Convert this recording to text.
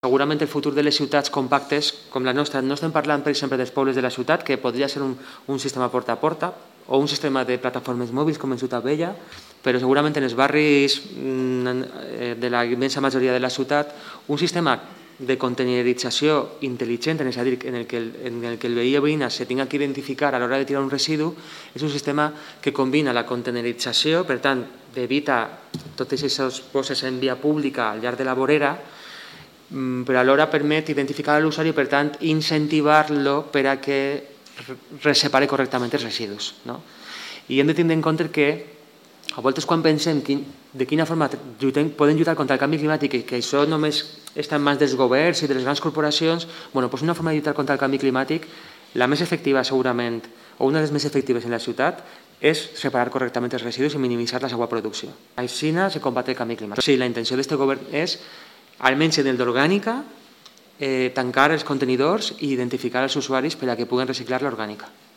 Segurament el futur de les ciutats compactes, com la nostra, no estem parlant, per exemple, dels pobles de la ciutat, que podria ser un sistema porta a porta o un sistema de plataformes mòbils com en Ciutat Vella, però segurament en els barris de la immensa majoria de la ciutat, un sistema de containerització intel·ligent, és a dir, en el que el veí o veïna se tinga que identificar a l'hora de tirar un residu, és un sistema que combina la containerització, per tant, evita totes aquestes bosses en via pública al llarg de la vorera, però alhora permet identificar l'usuari i, per tant, incentivar-lo per a que separe correctament els residus. I hem de tindre en compte que, a voltes, quan pensem de quina forma podem lluitar contra el canvi climàtic i que això només està en mans dels governs i de les grans corporacions, una forma de lluitar contra el canvi climàtic, la més efectiva segurament, o una de les més efectives en la ciutat, és separar correctament els residus i minimitzar la seva producció. Així se combat el canvi climàtic. Sí, la intenció d'aquest govern és, almenys en el d'orgànica, tancar els contenidors i identificar els usuaris per a que puguen reciclar l'orgànica.